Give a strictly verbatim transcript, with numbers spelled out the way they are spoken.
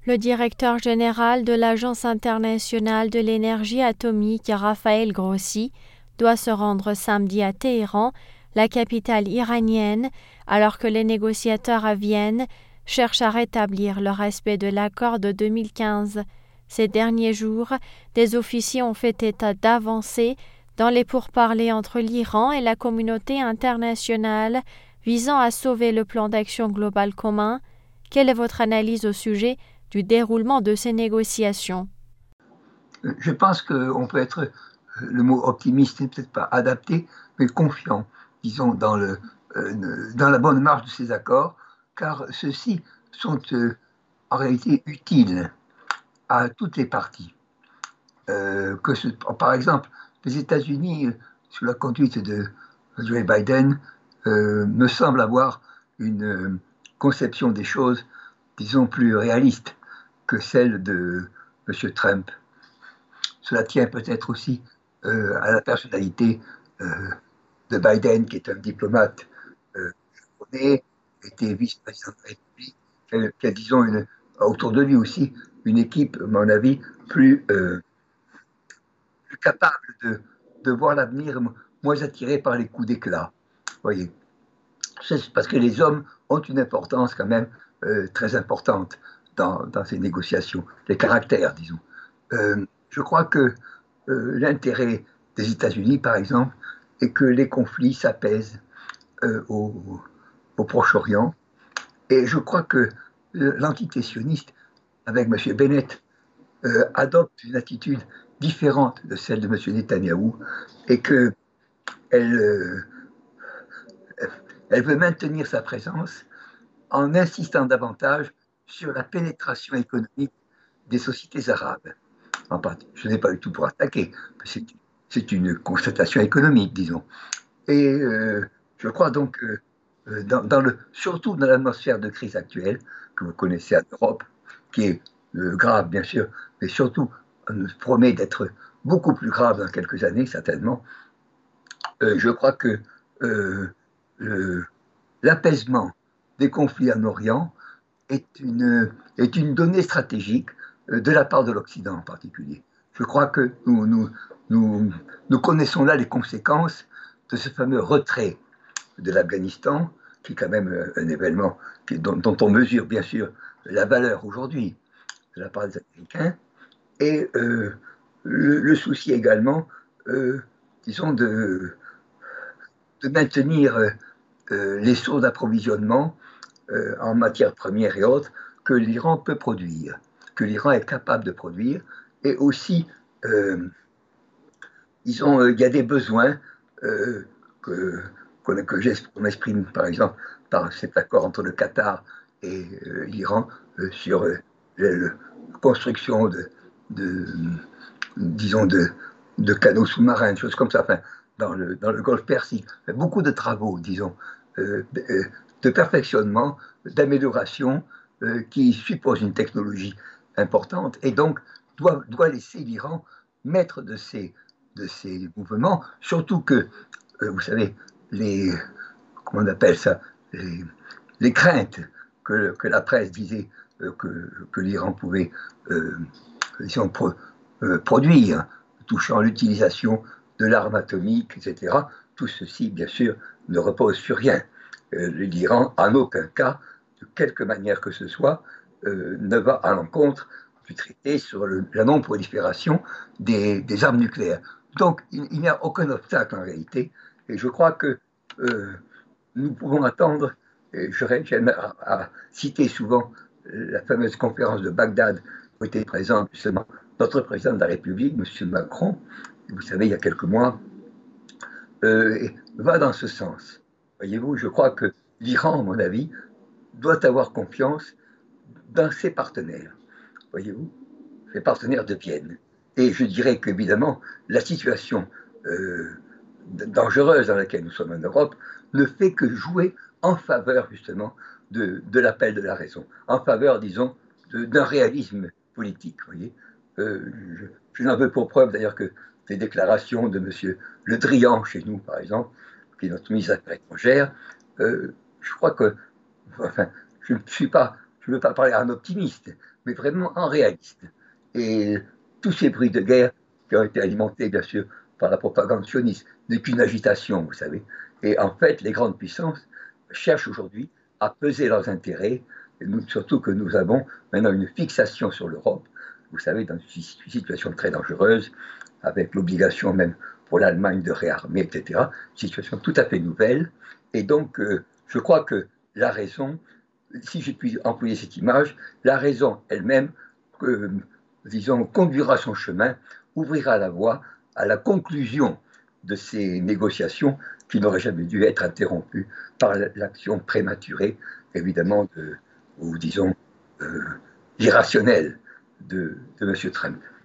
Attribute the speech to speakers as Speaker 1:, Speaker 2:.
Speaker 1: Le directeur général de l'Agence internationale de l'énergie atomique, Raphaël Grossi, doit se rendre samedi à Téhéran, la capitale iranienne, alors que les négociateurs à Vienne cherchent à rétablir le respect de l'accord de deux mille quinze. Ces derniers jours, des officiers ont fait état d'avancées dans les pourparlers entre l'Iran et la communauté internationale visant à sauver le plan d'action global commun. Quelle est votre analyse au sujet du déroulement de ces négociations?
Speaker 2: Je pense qu'on peut être, le mot optimiste n'est peut-être pas adapté, mais confiant, disons, dans, le, euh, dans la bonne marche de ces accords, car ceux-ci sont euh, en réalité utiles à toutes les parties. Euh, que ce, par exemple, les États-Unis, sous la conduite de Joe Biden, euh, me semblent avoir une euh, conception des choses, disons, plus réaliste que celle de M. Trump. Cela tient peut-être aussi euh, à la personnalité euh, de Biden, qui est un diplomate euh, japonais, était vice-président de la République, qui a, qui a, disons, une, autour de lui aussi une équipe, à mon avis, plus, euh, plus capable de, de voir l'avenir, moins attiré par les coups d'éclat. Voyez, c'est parce que les hommes ont une importance quand même euh, très importante dans, dans ces négociations, les caractères, disons. Euh, je crois que euh, l'intérêt des États-Unis, par exemple, est que les conflits s'apaisent euh, au, au Proche-Orient. Et je crois que l'entité sioniste, avec M. Bennett, euh, adopte une attitude différente de celle de M. Netanyahou et qu'elle euh, elle veut maintenir sa présence en insistant davantage sur la pénétration économique des sociétés arabes. En part, je n'ai pas eu tout pour attaquer, c'est, c'est une constatation économique, disons. Et euh, je crois donc que, euh, dans, dans le, surtout dans l'atmosphère de crise actuelle, que vous connaissez en Europe, qui est euh, grave, bien sûr, mais surtout, on nous promet d'être beaucoup plus grave dans quelques années, certainement, euh, je crois que euh, le, l'apaisement des conflits en Orient est une, est une donnée stratégique de la part de l'Occident en particulier. Je crois que nous, nous, nous, nous connaissons là les conséquences de ce fameux retrait de l'Afghanistan, qui est quand même un événement qui, dont, dont on mesure bien sûr la valeur aujourd'hui de la part des Américains, et euh, le, le, souci également, euh, disons, de, de maintenir euh, les sources d'approvisionnement euh, en matières premières et autres que l'Iran peut produire, que l'Iran est capable de produire, et aussi, euh, disons, il euh, y a des besoins euh, que, qu'on, que qu'on exprime, par exemple, par cet accord entre le Qatar et euh, l'Iran euh, sur euh, la construction de, de disons, de, de canaux sous-marins, des choses comme ça, enfin, dans le, dans le Golfe Persique. Beaucoup de travaux, disons, euh, de perfectionnement, d'amélioration, euh, qui suppose une technologie importante et donc doit, doit laisser l'Iran maître de ces, de ces mouvements, surtout que, euh, vous savez, les, comment on appelle ça, les, les craintes que, que la presse disait euh, que, que l'Iran pouvait, euh, disons, pro, euh, produire, touchant l'utilisation de l'arme atomique, et cetera. Tout ceci, bien sûr, ne repose sur rien. Euh, L'Iran, en aucun cas, de quelque manière que ce soit, euh, ne va à l'encontre du traité sur le, la non-prolifération des, des armes nucléaires. Donc, il, il n'y a aucun obstacle en réalité. Et je crois que euh, nous pouvons attendre, et j'aime à, à citer souvent la fameuse conférence de Bagdad où était présent justement notre président de la République, M. Macron, vous savez, il y a quelques mois, euh, va dans ce sens. Voyez-vous, je crois que l'Iran, à mon avis, doit avoir confiance dans ses partenaires. Voyez-vous, ses partenaires de Vienne. Et je dirais qu'évidemment, la situation euh, dangereuse dans laquelle nous sommes en Europe ne fait que jouer en faveur justement de, de l'appel de la raison, en faveur, disons, de, d'un réalisme politique. Voyez, euh, je, je n'en veux pour preuve d'ailleurs que des déclarations de M. Le Drian chez nous, par exemple, qui est notre ministre des Affaires étrangères. Euh, je crois que, enfin, je ne suis pas, je ne veux pas parler à un optimiste, mais vraiment en réaliste. Et tous ces bruits de guerre qui ont été alimentés, bien sûr, par la propagande sioniste, n'est qu'une agitation, vous savez. Et en fait, les grandes puissances cherchent aujourd'hui à peser leurs intérêts, et nous, surtout que nous avons maintenant une fixation sur l'Europe, vous savez, dans une situation très dangereuse, avec l'obligation même pour l'Allemagne de réarmer, et cetera. Situation tout à fait nouvelle. Et donc, euh, je crois que la raison, si je puis employer cette image, la raison elle-même, euh, disons, conduira son chemin, ouvrira la voie à la conclusion de ces négociations qui n'auraient jamais dû être interrompues par l'action prématurée, évidemment, de, ou disons, euh, irrationnelle de, de M. Trump.